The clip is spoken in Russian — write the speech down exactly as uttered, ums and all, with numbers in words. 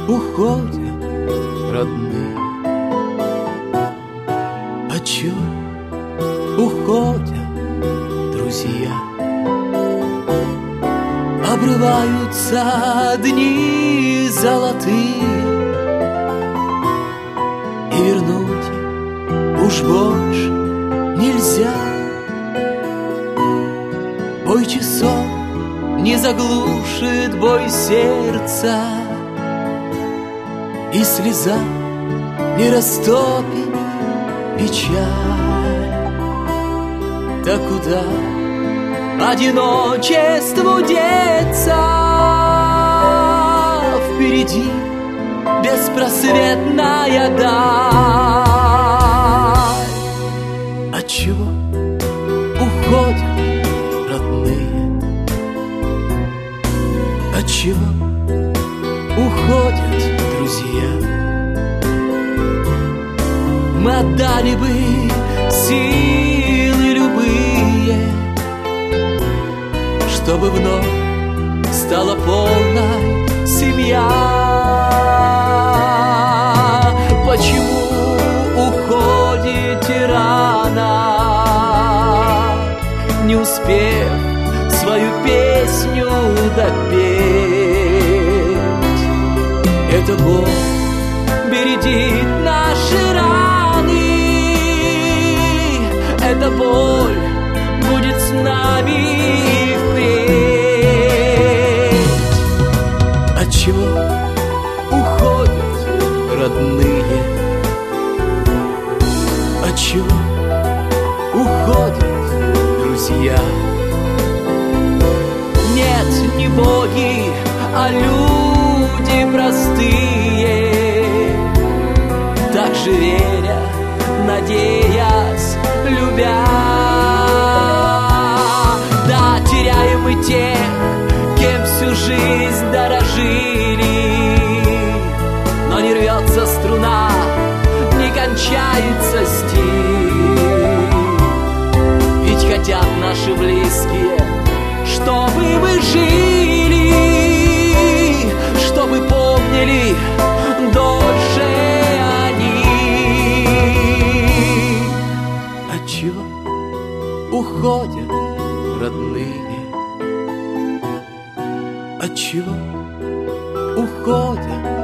уходят родные? Отчего уходят друзья? Обрываются дни золотые, и вернуть их уж больше нельзя. Бой часов не заглушит бой сердца, и слеза не растопит печаль. Да куда одиночеству деться? Впереди беспросветная даль. Отчего уходят родные? Отчего уходят друзья? Мы отдали бы силы любые, чтобы вновь стала полной семья. Почему уходите рано, не успев свою песню допеть? Эта боль бередит наши раны, эта боль будет с нами впредь. Отчего уходят родные? Отчего уходят друзья? Нет, не боги, а люди простые, так же веря, надеясь, любя. Да, теряем мы тех, кем всю жизнь дорожили, но не рвется струна, не кончается стиль. Ведь хотят наши близкие, чтобы мы жили, чтобы помнили дольше они. Отчего уходят родные? Отчего уходят